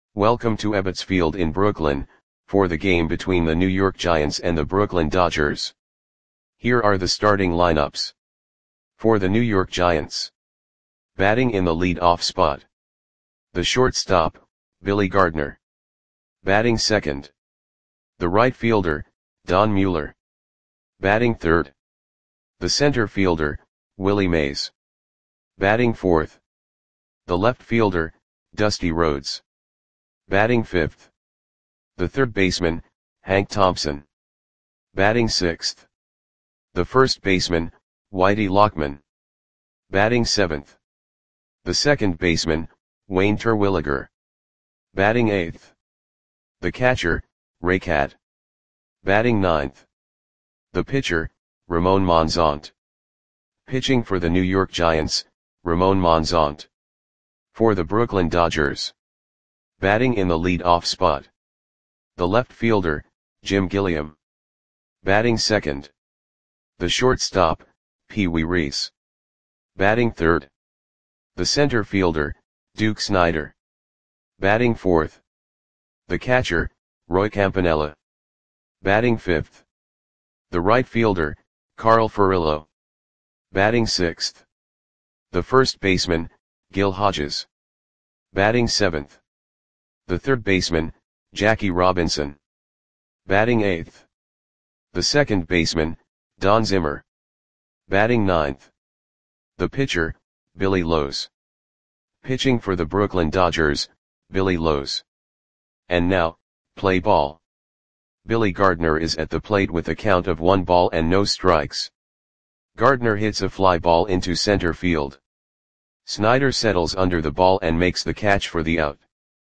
Welcome to Ebbets Field in Brooklyn, for the game between the New York Giants and the Brooklyn Dodgers. Here are the starting lineups. For the New York Giants. Batting in the lead-off spot. The shortstop, Billy Gardner. Batting second. The right fielder, Don Mueller. Batting third. The center fielder, Willie Mays. Batting fourth. The left fielder, Dusty Rhodes. Batting fifth. The third baseman, Hank Thompson. Batting sixth. The first baseman, Whitey Lockman. Batting seventh. The second baseman, Wayne Terwilliger. Batting eighth. The catcher, Ray Cat. Batting ninth. The pitcher, Ramon Monzont. Pitching for the New York Giants, Ramon Monzont. For the Brooklyn Dodgers. Batting in the lead-off spot. The left fielder, Jim Gilliam. Batting second. The shortstop, Pee Wee Reese. Batting third. The center fielder, Duke Snider. Batting fourth. The catcher, Roy Campanella. Batting fifth. The right fielder, Carl Furillo. Batting sixth. The first baseman, Gil Hodges. Batting seventh. The third baseman, Jackie Robinson. Batting eighth. The second baseman, Don Zimmer. Batting ninth. The pitcher, Billy Lowes. Pitching for the Brooklyn Dodgers, Billy Lowes. And now, play ball. Billy Gardner is at the plate with a count of 1 ball and no strikes. Gardner hits a fly ball into center field. Snider settles under the ball and makes the catch for the out.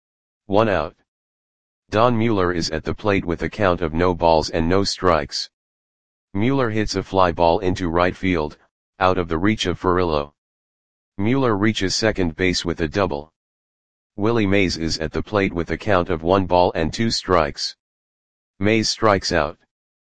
1 out. Don Mueller is at the plate with a count of no balls and no strikes. Mueller hits a fly ball into right field, out of the reach of Furillo. Mueller reaches second base with a double. Willie Mays is at the plate with a count of 1 ball and 2 strikes. Mays strikes out.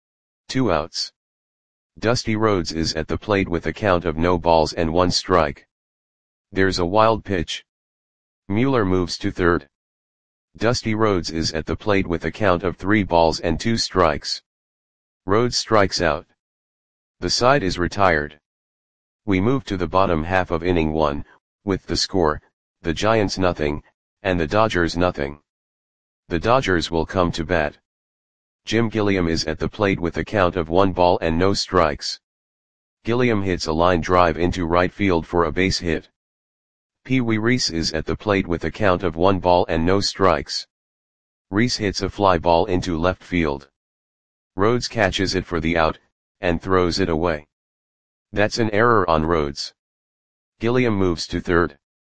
2 outs. Dusty Rhodes is at the plate with a count of no balls and 1 strike. There's a wild pitch. Mueller moves to third. Dusty Rhodes is at the plate with a count of 3 balls and 2 strikes. Rhodes strikes out. The side is retired. We move to the bottom half of inning 1, with the score, the Giants nothing, and the Dodgers nothing. The Dodgers will come to bat. Jim Gilliam is at the plate with a count of 1 ball and no strikes. Gilliam hits a line drive into right field for a base hit. Pee Wee Reese is at the plate with a count of 1 ball and no strikes. Reese hits a fly ball into left field. Rhodes catches it for the out, and throws it away. That's an error on Rhodes. Gilliam moves to third.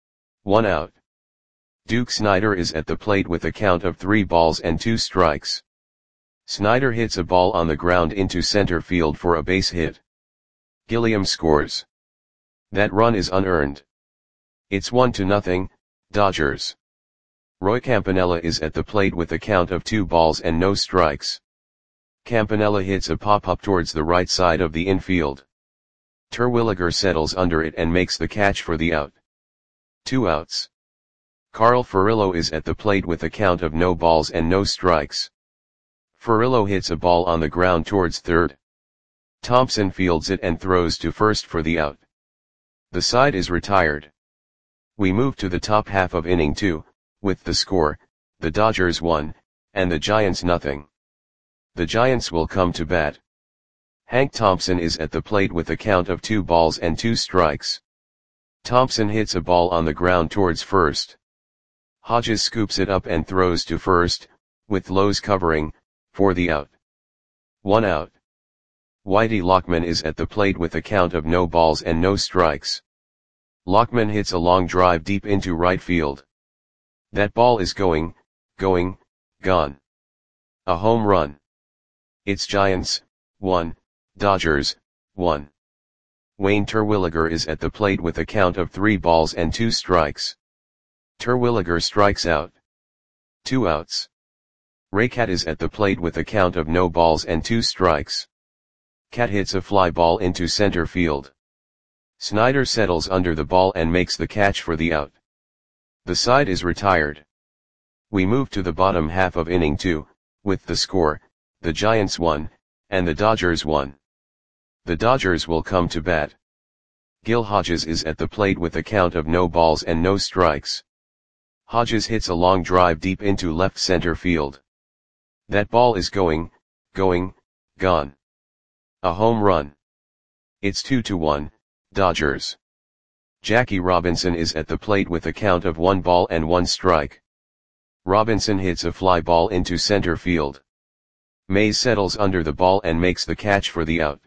1 out. Duke Snider is at the plate with a count of 3 balls and 2 strikes. Snider hits a ball on the ground into center field for a base hit. Gilliam scores. That run is unearned. It's 1-0, Dodgers. Roy Campanella is at the plate with a count of 2 balls and no strikes. Campanella hits a pop-up towards the right side of the infield. Terwilliger settles under it and makes the catch for the out. 2 outs. Carl Furillo is at the plate with a count of no balls and no strikes. Furillo hits a ball on the ground towards third. Thompson fields it and throws to first for the out. The side is retired. We move to the top half of inning 2, with the score, the Dodgers 1, and the Giants nothing. The Giants will come to bat. Hank Thompson is at the plate with a count of 2 balls and 2 strikes. Thompson hits a ball on the ground towards first. Hodges scoops it up and throws to first, with Lowes covering, for the out. 1 out. Whitey Lockman is at the plate with a count of no balls and no strikes. Lockman hits a long drive deep into right field. That ball is gone. A home run. It's Giants, 1, Dodgers, 1. Wayne Terwilliger is at the plate with a count of 3 balls and 2 strikes. Terwilliger strikes out. 2 outs. Ray Cat is at the plate with a count of no balls and 2 strikes. Cat hits a fly ball into center field. Snider settles under the ball and makes the catch for the out. The side is retired. We move to the bottom half of inning 2, with the score, the Giants won, and the Dodgers won. The Dodgers will come to bat. Gil Hodges is at the plate with a count of no balls and no strikes. Hodges hits a long drive deep into left center field. That ball is going, gone. A home run. It's 2-1, Dodgers. Jackie Robinson is at the plate with a count of 1 ball and 1 strike. Robinson hits a fly ball into center field. Mays settles under the ball and makes the catch for the out.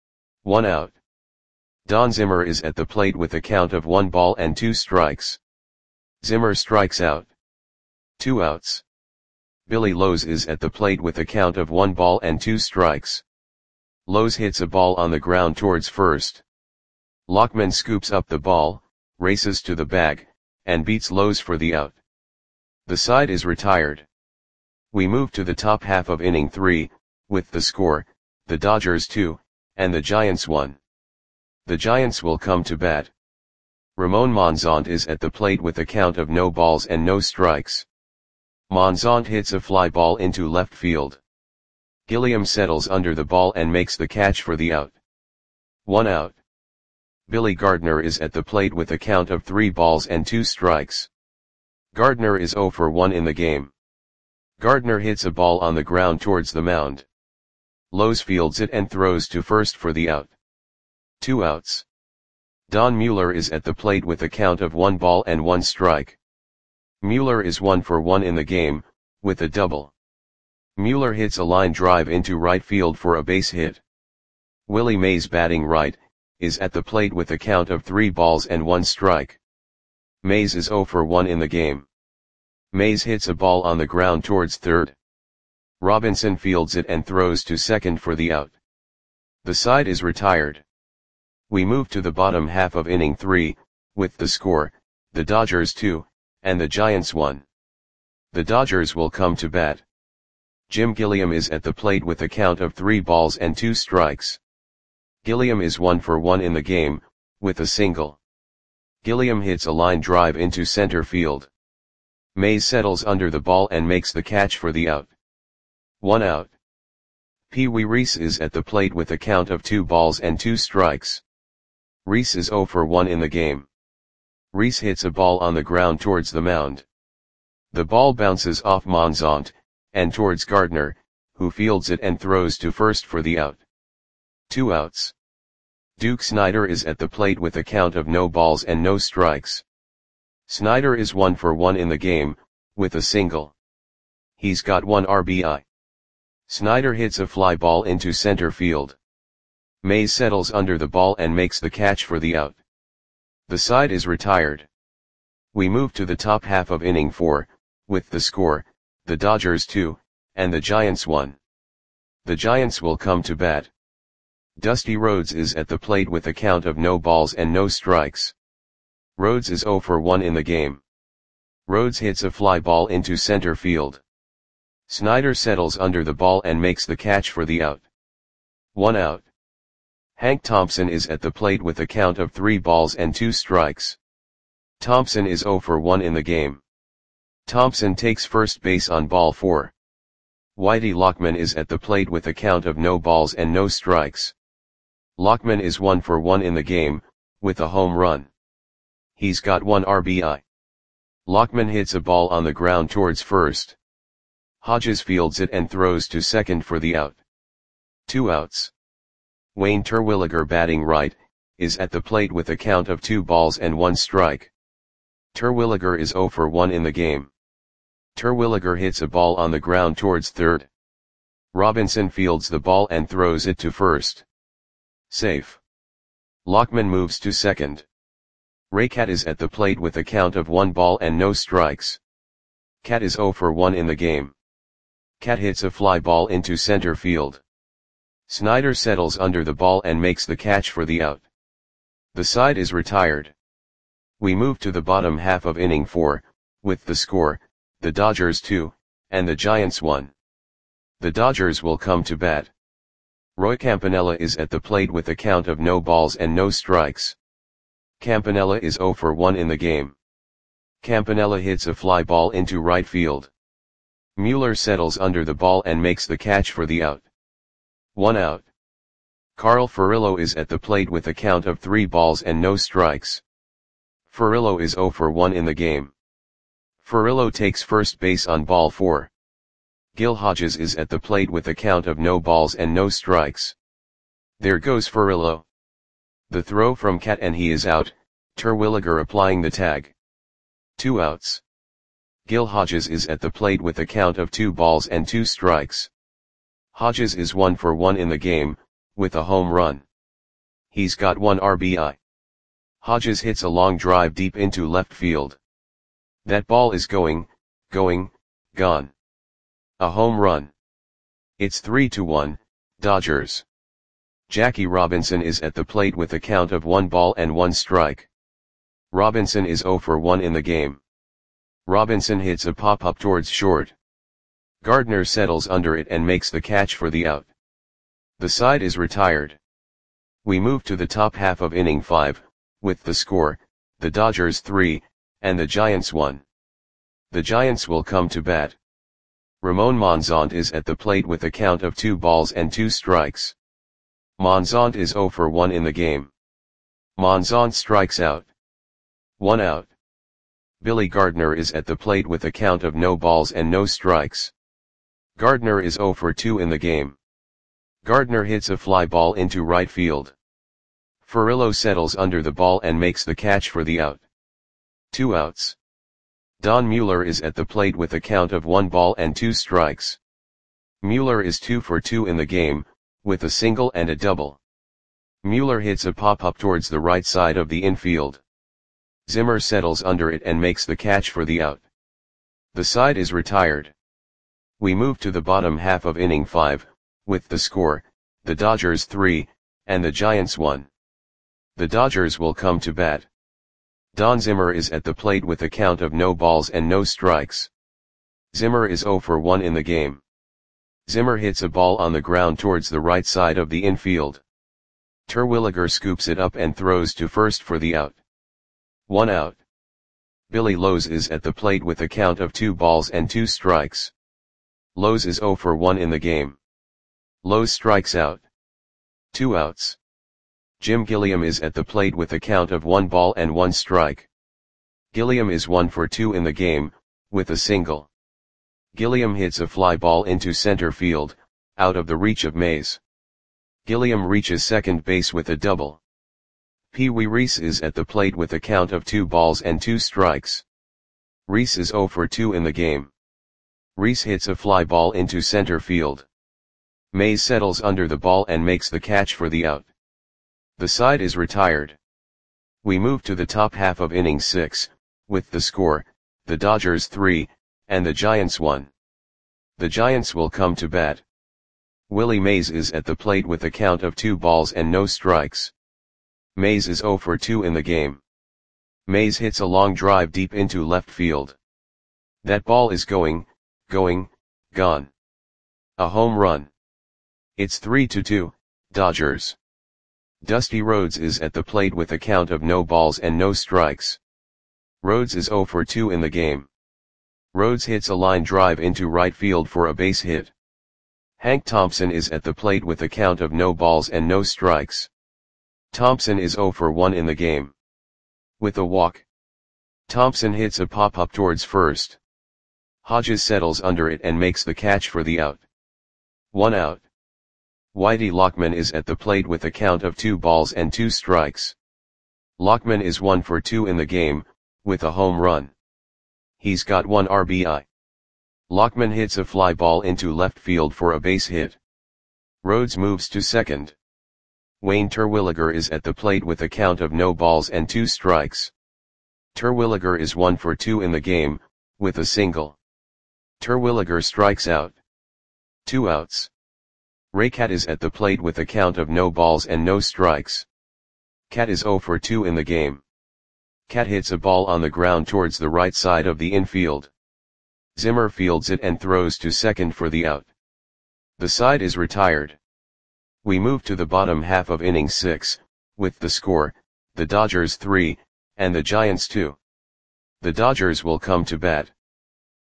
1 out. Don Zimmer is at the plate with a count of 1 ball and 2 strikes. Zimmer strikes out. 2 outs. Billy Lowe's is at the plate with a count of 1 ball and 2 strikes. Lowe's hits a ball on the ground towards first. Lockman scoops up the ball, races to the bag, and beats Lowe's for the out. The side is retired. We move to the top half of inning 3, with the score, the Dodgers 2, and the Giants 1. The Giants will come to bat. Ramon Monzont is at the plate with a count of no balls and no strikes. Monzont hits a fly ball into left field. Gilliam settles under the ball and makes the catch for the out. 1 out. Billy Gardner is at the plate with a count of 3 balls and 2 strikes. Gardner is 0 for 1 in the game. Gardner hits a ball on the ground towards the mound. Lowe's fields it and throws to first for the out. 2 outs. Don Mueller is at the plate with a count of 1 ball and 1 strike. Mueller is 1 for 1 in the game, with a double. Mueller hits a line drive into right field for a base hit. Willie Mays, batting right, is at the plate with a count of 3 balls and 1 strike. Mays is 0 for 1 in the game. Mays hits a ball on the ground towards third. Robinson fields it and throws to second for the out. The side is retired. We move to the bottom half of inning 3, with the score, the Dodgers 2, and the Giants 1. The Dodgers will come to bat. Jim Gilliam is at the plate with a count of 3 balls and 2 strikes. Gilliam is 1 for 1 in the game, with a single. Gilliam hits a line drive into center field. Mays settles under the ball and makes the catch for the out. 1 out. Pee Wee Reese is at the plate with a count of 2 balls and 2 strikes. Reese is 0 for 1 in the game. Reese hits a ball on the ground towards the mound. The ball bounces off Monzont, and towards Gardner, who fields it and throws to first for the out. 2 outs. Duke Snider is at the plate with a count of no balls and no strikes. Snider is 1 for 1 in the game, with a single. He's got 1 RBI. Snider hits a fly ball into center field. Mays settles under the ball and makes the catch for the out. The side is retired. We move to the top half of inning 4, with the score, the Dodgers 2, and the Giants 1. The Giants will come to bat. Dusty Rhodes is at the plate with a count of no balls and no strikes. Rhodes is 0 for 1 in the game. Rhodes hits a fly ball into center field. Snider settles under the ball and makes the catch for the out. 1 out. Hank Thompson is at the plate with a count of 3 balls and 2 strikes. Thompson is 0 for 1 in the game. Thompson takes first base on ball 4. Whitey Lockman is at the plate with a count of no balls and no strikes. Lockman is 1 for 1 in the game, with a home run. He's got 1 RBI. Lockman hits a ball on the ground towards first. Hodges fields it and throws to second for the out. 2 outs. Wayne Terwilliger, batting right, is at the plate with a count of 2 balls and 1 strike. Terwilliger is 0 for 1 in the game. Terwilliger hits a ball on the ground towards third. Robinson fields the ball and throws it to first. Safe. Lockman moves to second. Ray Cat is at the plate with a count of 1 ball and no strikes. Cat is 0 for 1 in the game. Cat hits a fly ball into center field. Snider settles under the ball and makes the catch for the out. The side is retired. We move to the bottom half of inning 4, with the score, the Dodgers 2, and the Giants 1. The Dodgers will come to bat. Roy Campanella is at the plate with a count of no balls and no strikes. Campanella is 0 for 1 in the game. Campanella hits a fly ball into right field. Mueller settles under the ball and makes the catch for the out. 1 out. Carl Furillo is at the plate with a count of 3 balls and no strikes. Furillo is 0 for 1 in the game. Furillo takes first base on ball 4. Gil Hodges is at the plate with a count of no balls and no strikes. There goes Furillo. The throw from Cat and he is out, Terwilliger applying the tag. 2 outs. Gil Hodges is at the plate with a count of 2 balls and 2 strikes. Hodges is 1 for 1 in the game, with a home run. He's got 1 RBI. Hodges hits a long drive deep into left field. That ball is going, gone. A home run. It's 3-1, Dodgers. Jackie Robinson is at the plate with a count of 1 ball and 1 strike. Robinson is 0 for 1 in the game. Robinson hits a pop-up towards short. Gardner settles under it and makes the catch for the out. The side is retired. We move to the top half of inning 5, with the score, the Dodgers 3, and the Giants 1. The Giants will come to bat. Ramon Monzont is at the plate with a count of 2 balls and 2 strikes. Monzont is 0 for 1 in the game. Monzont strikes out. 1 out. Billy Gardner is at the plate with a count of no balls and no strikes. Gardner is 0 for 2 in the game. Gardner hits a fly ball into right field. Furillo settles under the ball and makes the catch for the out. 2 outs. Don Mueller is at the plate with a count of 1 ball and 2 strikes. Mueller is 2 for 2 in the game, with a single and a double. Mueller hits a pop-up towards the right side of the infield. Zimmer settles under it and makes the catch for the out. The side is retired. We move to the bottom half of inning 5, with the score, the Dodgers 3, and the Giants 1. The Dodgers will come to bat. Don Zimmer is at the plate with a count of no balls and no strikes. Zimmer is 0 for 1 in the game. Zimmer hits a ball on the ground towards the right side of the infield. Terwilliger scoops it up and throws to first for the out. 1 out. Billy Lowe's is at the plate with a count of 2 balls and 2 strikes. Lowe's is 0 for 1 in the game. Lowe's strikes out. 2 outs. Jim Gilliam is at the plate with a count of 1 ball and 1 strike. Gilliam is 1 for 2 in the game, with a single. Gilliam hits a fly ball into center field, out of the reach of Mays. Gilliam reaches second base with a double. Pee Wee Reese is at the plate with a count of 2 balls and 2 strikes. Reese is 0 for 2 in the game. Reese hits a fly ball into center field. Mays settles under the ball and makes the catch for the out. The side is retired. We move to the top half of inning 6, with the score, the Dodgers 3, and the Giants 1. The Giants will come to bat. Willie Mays is at the plate with a count of 2 balls and no strikes. Mays is 0 for 2 in the game. Mays hits a long drive deep into left field. That ball is going, gone. A home run. It's 3-2, Dodgers. Dusty Rhodes is at the plate with a count of no balls and no strikes. Rhodes is 0 for 2 in the game. Rhodes hits a line drive into right field for a base hit. Hank Thompson is at the plate with a count of no balls and no strikes. Thompson is 0 for 1 in the game. With a walk. Thompson hits a pop-up towards first. Hodges settles under it and makes the catch for the out. 1 out. Whitey Lockman is at the plate with a count of 2 balls and 2 strikes. Lockman is 1 for 2 in the game, with a home run. He's got 1 RBI. Lockman hits a fly ball into left field for a base hit. Rhodes moves to second. Wayne Terwilliger is at the plate with a count of no balls and 2 strikes. Terwilliger is 1 for 2 in the game, with a single. Terwilliger strikes out. 2 outs. Ray Cat is at the plate with a count of no balls and no strikes. Cat is 0 for 2 in the game. Cat hits a ball on the ground towards the right side of the infield. Zimmer fields it and throws to second for the out. The side is retired. We move to the bottom half of inning 6, with the score, the Dodgers 3, and the Giants 2. The Dodgers will come to bat.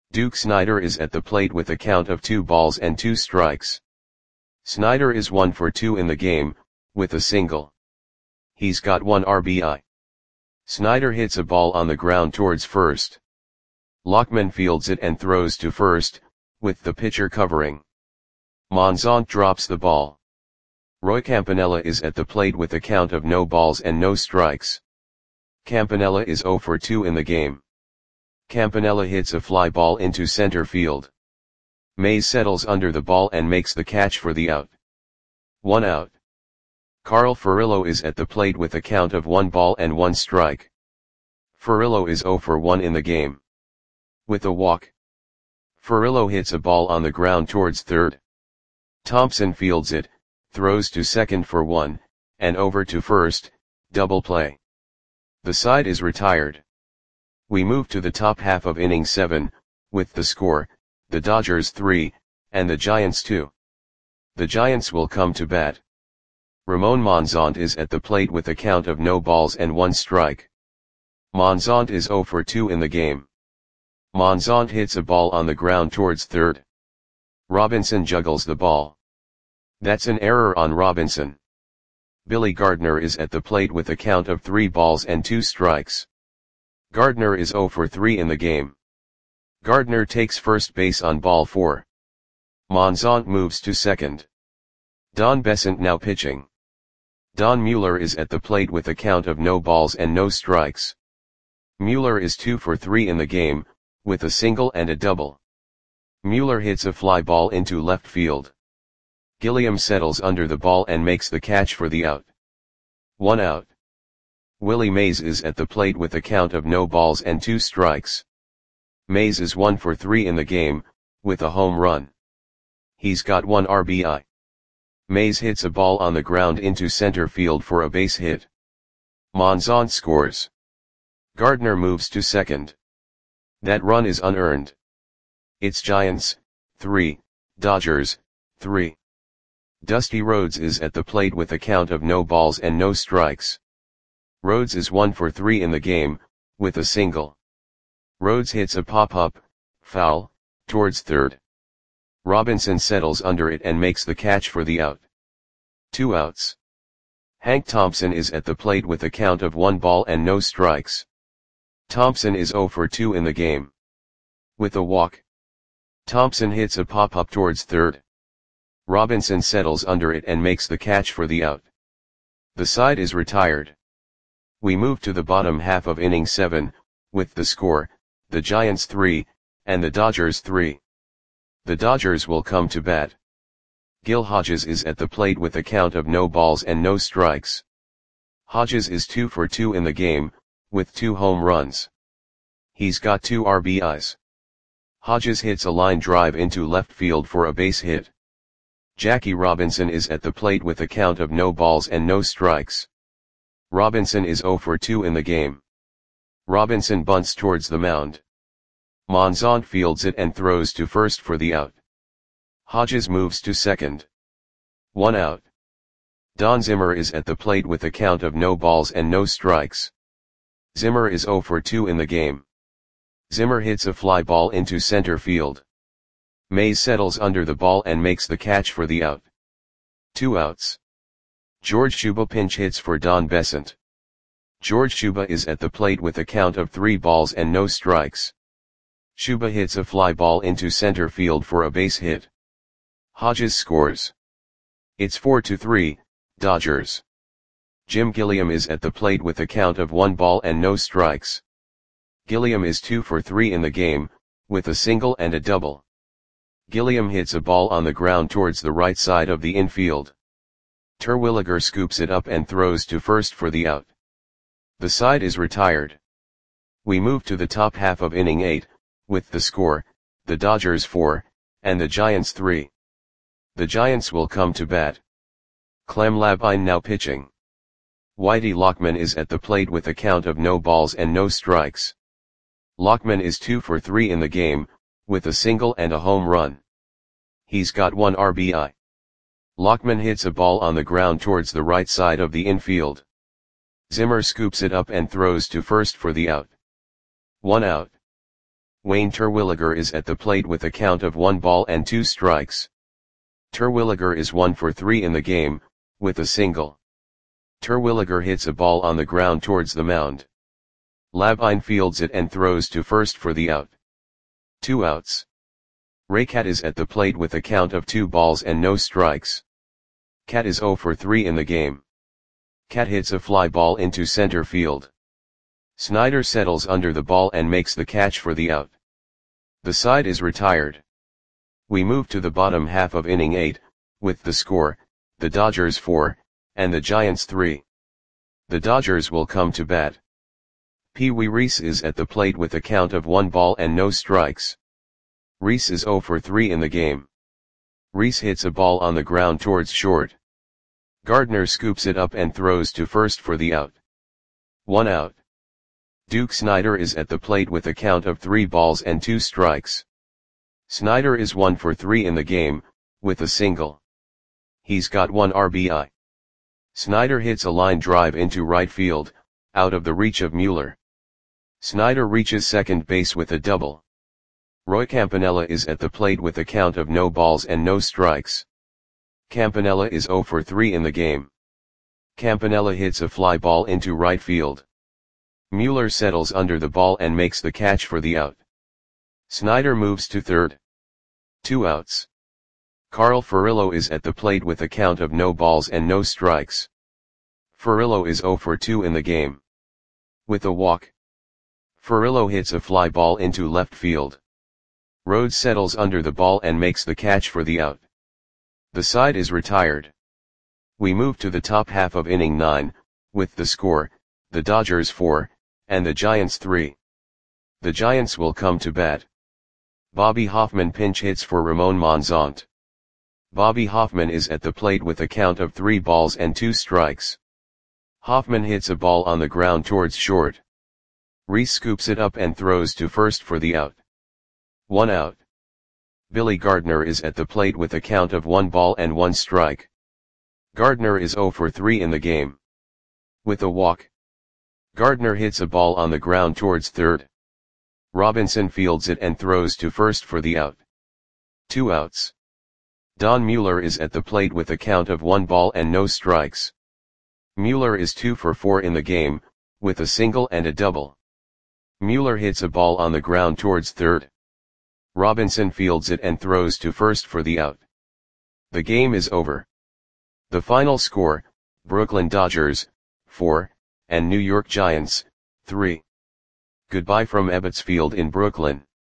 Duke Snider is at the plate with a count of 2 balls and 2 strikes. Snider is 1 for 2 in the game, with a single. He's got 1 RBI. Snider hits a ball on the ground towards first. Lockman fields it and throws to first, with the pitcher covering. Monzont drops the ball. Roy Campanella is at the plate with a count of no balls and no strikes. Campanella is 0 for 2 in the game. Campanella hits a fly ball into center field. Mays settles under the ball and makes the catch for the out. 1 out. Carl Furillo is at the plate with a count of 1 ball and 1 strike. Furillo is 0 for 1 in the game. With a walk, Furillo hits a ball on the ground towards third. Thompson fields it, throws to second for 1, and over to first, double play. The side is retired. We move to the top half of inning 7, with the score, the Dodgers 3, and the Giants 2. The Giants will come to bat. Ramon Monzont is at the plate with a count of no balls and 1 strike. Monzont is 0 for 2 in the game. Monzont hits a ball on the ground towards third. Robinson juggles the ball. That's an error on Robinson. Billy Gardner is at the plate with a count of 3 balls and 2 strikes. Gardner is 0 for 3 in the game. Gardner takes first base on ball 4. Monzont moves to second. Don Besant now pitching. Don Mueller is at the plate with a count of no balls and no strikes. Mueller is 2 for 3 in the game, with a single and a double. Mueller hits a fly ball into left field. Gilliam settles under the ball and makes the catch for the out. 1 out. Willie Mays is at the plate with a count of no balls and 2 strikes. Mays is 1 for 3 in the game, with a home run. He's got 1 RBI. Mays hits a ball on the ground into center field for a base hit. Monzont scores. Gardner moves to second. That run is unearned. It's Giants 3, Dodgers 3. Dusty Rhodes is at the plate with a count of no balls and no strikes. Rhodes is 1 for 3 in the game, with a single. Rhodes hits a pop-up, foul, towards third. Robinson settles under it and makes the catch for the out. 2 outs. Hank Thompson is at the plate with a count of 1 ball and no strikes. Thompson is 0 for 2 in the game. With a walk, Thompson hits a pop-up towards third. Robinson settles under it and makes the catch for the out. The side is retired. We move to the bottom half of inning 7, with the score, the Giants 3, and the Dodgers 3. The Dodgers will come to bat. Gil Hodges is at the plate with a count of no balls and no strikes. Hodges is 2 for 2 in the game, with 2 home runs. He's got 2 RBIs. Hodges hits a line drive into left field for a base hit. Jackie Robinson is at the plate with a count of no balls and no strikes. Robinson is 0 for 2 in the game. Robinson bunts towards the mound. Monzont fields it and throws to first for the out. Hodges moves to second. 1 out. Don Zimmer is at the plate with a count of no balls and no strikes. Zimmer is 0 for 2 in the game. Zimmer hits a fly ball into center field. Mays settles under the ball and makes the catch for the out. 2 outs. George Shuba pinch hits for Don Besant. George Shuba is at the plate with a count of 3 balls and no strikes. Shuba hits a fly ball into center field for a base hit. Hodges scores. It's 4-3, Dodgers. Jim Gilliam is at the plate with a count of 1 ball and no strikes. Gilliam is 2 for 3 in the game, with a single and a double. Gilliam hits a ball on the ground towards the right side of the infield. Terwilliger scoops it up and throws to first for the out. The side is retired. We move to the top half of inning 8, with the score, the Dodgers 4, and the Giants 3. The Giants will come to bat. Clem Labine now pitching. Whitey Lockman is at the plate with a count of no balls and no strikes. Lockman is 2 for 3 in the game, with a single and a home run. He's got 1 RBI. Lockman hits a ball on the ground towards the right side of the infield. Zimmer scoops it up and throws to first for the out. 1 out. Wayne Terwilliger is at the plate with a count of 1 ball and 2 strikes. Terwilliger is 1 for 3 in the game, with a single. Terwilliger hits a ball on the ground towards the mound. Labine fields it and throws to first for the out. 2 outs. Raycat is at the plate with a count of 2 balls and no strikes. Cat is 0 for 3 in the game. Cat hits a fly ball into center field. Snyder settles under the ball and makes the catch for the out. The side is retired. We move to the bottom half of inning 8, with the score, the Dodgers 4, and the Giants 3. The Dodgers will come to bat. Pee Wee Reese is at the plate with a count of 1 ball and no strikes. Reese is 0 for 3 in the game. Reese hits a ball on the ground towards short. Gardner scoops it up and throws to first for the out. 1 out. Duke Snyder is at the plate with a count of 3 balls and 2 strikes. Snyder is 1 for 3 in the game, with a single. He's got 1 RBI. Snyder hits a line drive into right field, out of the reach of Mueller. Snyder reaches second base with a double. Roy Campanella is at the plate with a count of no balls and no strikes. Campanella is 0 for 3 in the game. Campanella hits a fly ball into right field. Mueller settles under the ball and makes the catch for the out. Snyder moves to third. 2 outs. Carl Furillo is at the plate with a count of no balls and no strikes. Furillo is 0 for 2 in the game. With a walk. Furillo hits a fly ball into left field. Rhodes settles under the ball and makes the catch for the out. The side is retired. We move to the top half of inning 9, with the score, the Dodgers 4, and the Giants 3. The Giants will come to bat. Bobby Hoffman pinch hits for Ramon Monzont. Bobby Hoffman is at the plate with a count of 3 balls and 2 strikes. Hoffman hits a ball on the ground towards short. Reese scoops it up and throws to first for the out. 1 out. Billy Gardner is at the plate with a count of 1 ball and 1 strike. Gardner is 0 for 3 in the game. With a walk. Gardner hits a ball on the ground towards third. Robinson fields it and throws to first for the out. 2 outs. Don Mueller is at the plate with a count of 1 ball and no strikes. Mueller is 2 for 4 in the game, with a single and a double. Mueller hits a ball on the ground towards third. Robinson fields it and throws to first for the out. The game is over. The final score, Brooklyn Dodgers, 4, and New York Giants, 3. Goodbye from Ebbets Field in Brooklyn.